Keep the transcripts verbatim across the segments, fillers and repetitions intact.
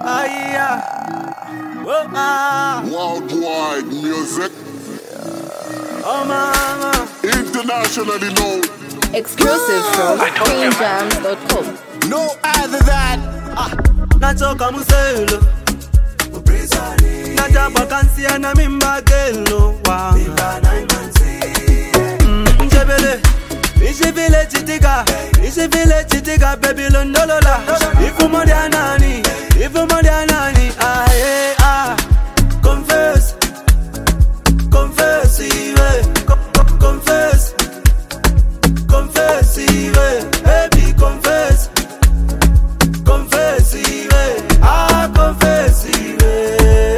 Worldwide music. Oh mama. Internationally known. Exclusive from queen jams dot com. No other than ah. Nachoka muselo Najaba kansia na mimba gelo wa Njebele Ishivile chitika Ishivile chitika baby londolola Ifu modia nani Ifu modia nani Ah yeah ah Confess Confess iwe Confess Confess iwe Baby confess Confess iwe Ah confess iwe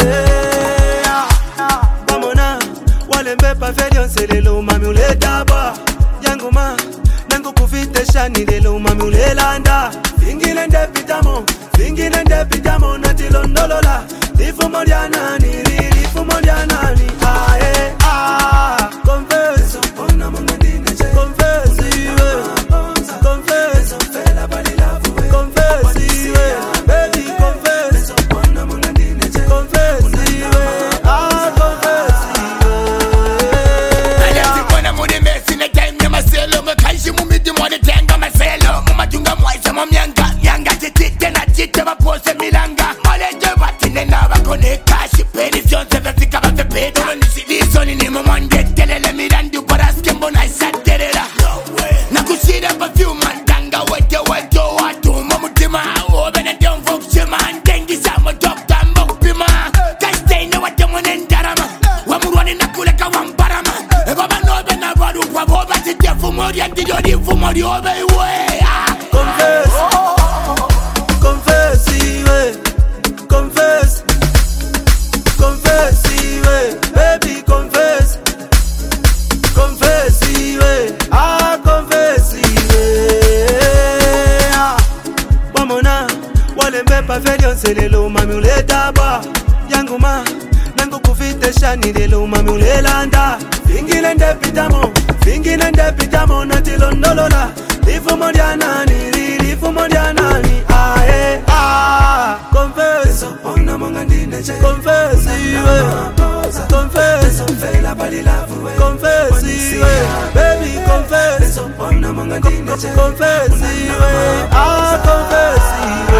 Bamona Wale mbepa ferion se lelo mami uleta ba Yangu ma Nangu kufite shani lelo mami ulelanda Fingile nde pitamo Fingile nde pitamo Natilo nolola Lifu modia nani Lifu modia nani Ah eh ah Confess Confess iwe Confess Confess iwe Baby confess Confess iwe Ah confess iwe Ayazikona muri mesi na time ya maselo Mekaishi mumidi mwade tenga maselo Mumatunga mwaisa mwamyanga Yanga chitite na chite wapose milanga Maleje watine na wakone kashi Peri fyonse vesika vate pedo Nisiliso ni nimo mwande telele Mirandu paraske mbona isaterera Na kushira perfume Ndanga wete wete watu Mamutima Obena donfok shima Ndengi samo dokta mbokpima Kastene wate mwene ndarama Wamurwani nakuleka wambarama Baba nobe na wadu kwa boba Tite fumori antiyo di fumori obe iwe Confess Confess iwe Confess Confess iwe Baby confess Confess iwe Ah confess iwe Ah Wamona Wale mbepa ferion se lelo mami uleta ba Yangu ma Nangu kufite shani lelo mami ulelanda Fingile nde pitamo Fingile nde pitamo Natilo nolola Lifu modia nani Lifu modia nani Ah eh ah Confess Confess iwe Confess Confess iwe Baby confess Confess iwe Ah confess iwe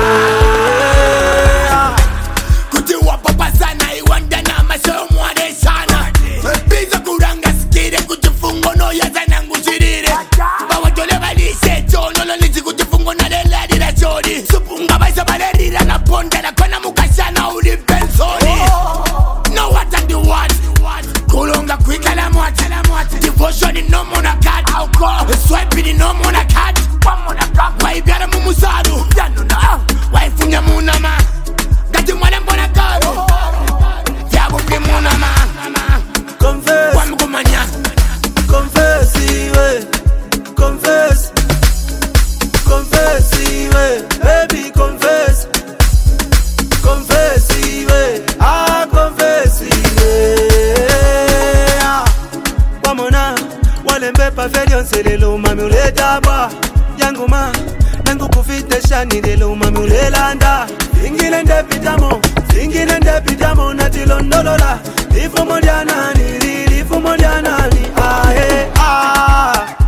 Kuti wapapa sana iwanda na maseo mwade sana Biza kuranga skire kujifungo no ya zana ngushirire Bawa jole valise chono lo nisi kujifungo na leladi la chodi Supunga baisa valerira na ponda na kona mukashana uli pensoni No what I do what Kulunga kwika la mwati Devotion in no mona cat Swipe in no mona cat Waibiara mumusadu Waifunya munama Gati mwale mbona karo Yabu pi munama Confess Wamugumanya Confess iwe Confess Confess iwe Baby confess Confess iwe Ah confess iwe Ah Wamona Wale mbepa ferion se lelo mami uleta ba Yangu ma Nangu kufite shani lelo mami ulelanda Fingile nde pitamo Fingile nde pitamo Natilo nolola Lifu modia nani Lifu modia nani Ah eh ah